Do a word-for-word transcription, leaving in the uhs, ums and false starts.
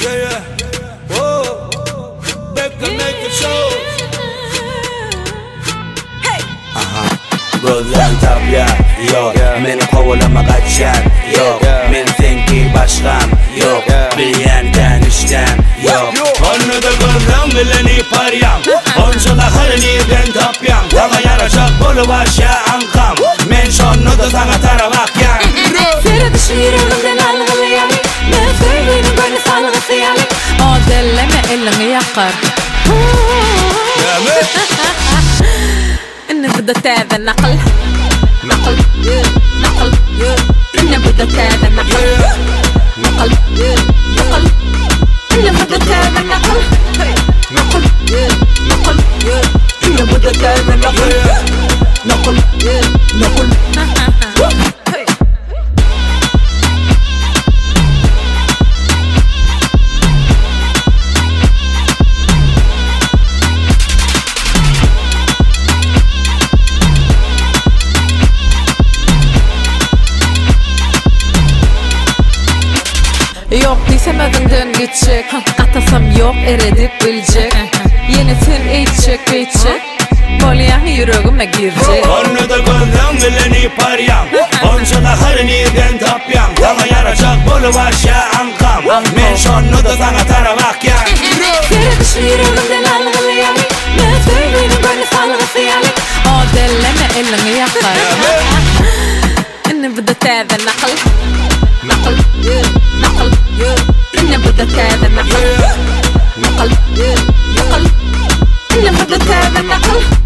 Yeah, yeah. Whoa. Back to make it show. Hey. Aha. Gözden tabya yok. Meni kovalama kaçan yok. Men senki başkan yok. Bilen tanıştan yok. Onu da gözden bileni paryam. Onca da halini tapyam. Sana yaracak bolu aşağı ankam. Men şonu da sana tarafak yan. Sera dışı yüreğimden algılayan. Ben söyleyeyim böyle salgısı yani. O delleme elini yakar. إنه بده تاذا نقل نقل نقل إنه بده تاذا نقل نقل نقل إنه بده تاذا نقل نقل نقل إنه بده تاذا نقل نقل نقل Yok desem ödünden geçecek. Atasam yok eredip bilecek. Yenisini içecek geçecek. Bolyan yüreğime girecek. Onu da gözden bileni paryam. Onca da halini tapyam. Sana yaracak bolu aşağı ankam. Men şonu da sana tarafak yan. Sera dışı yüreğimden algılayan. Ben söyleyeyim böyle salgısı yani. O delleme elini yakar. إنه بده تاذا نقل نقل نقل إنه بده تاذا نقل نقل نقل إنه بده تاذا نقل